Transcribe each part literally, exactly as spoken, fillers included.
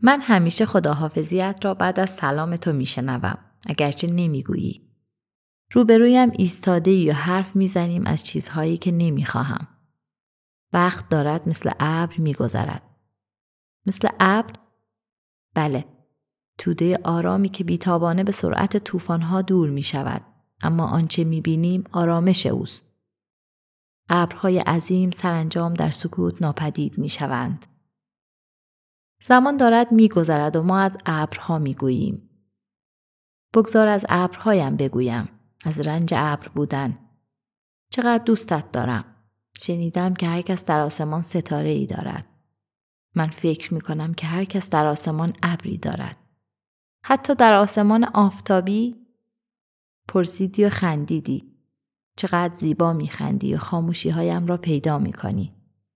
من همیشه خداحافظیت را بعد از سلام تو میشنوم، اگرچه نمیگویی. روبرویم ایستاده یا حرف میزنیم از چیزهایی که نمیخواهم. وقت دارد مثل ابر میگذرد. مثل ابر؟ بله. توده آرامی که بیتابانه به سرعت طوفان‌ها دور میشود، اما آنچه میبینیم آرامش اوست. ابرهای عظیم سرانجام در سکوت ناپدید میشوند. زمان دارد میگذرد و ما از ابرها میگوییم. بگذار از ابرهایم بگویم، از رنج ابر بودن. چقدر دوستت دارم. شنیدم که هر کس در آسمان ستاره ای دارد. من فکر می کنم که هر کس در آسمان ابری دارد. حتی در آسمان آفتابی؟ پرسیدی و خندیدی. چقدر زیبا می خندی و خاموشی هایم را پیدا می کنی.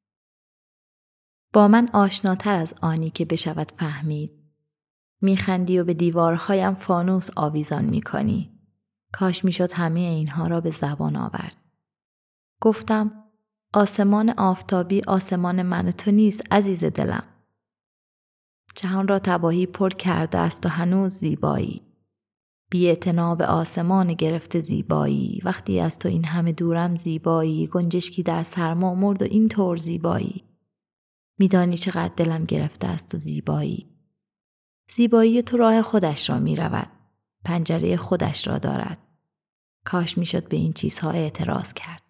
با من آشناتر از آنی که بشود فهمید. می خندی و به دیوارهایم فانوس آویزان می کنی. کاش می شد همه اینها را به زبان آورد. گفتم آسمان آفتابی آسمان من و تو نیست عزیز دلم. جهان را تباهی پر کرده است و هنوز زیبایی. بی‌اعتنا به آسمان گرفته زیبایی. وقتی از تو این همه دورم زیبایی. گنجشکی در سرما مرد و این طور زیبایی. میدانی چقدر دلم گرفته است و زیبایی. زیبایی تو راه خودش را می رود. پنجره خودش را دارد. کاش می شد به این چیزها اعتراض کرد.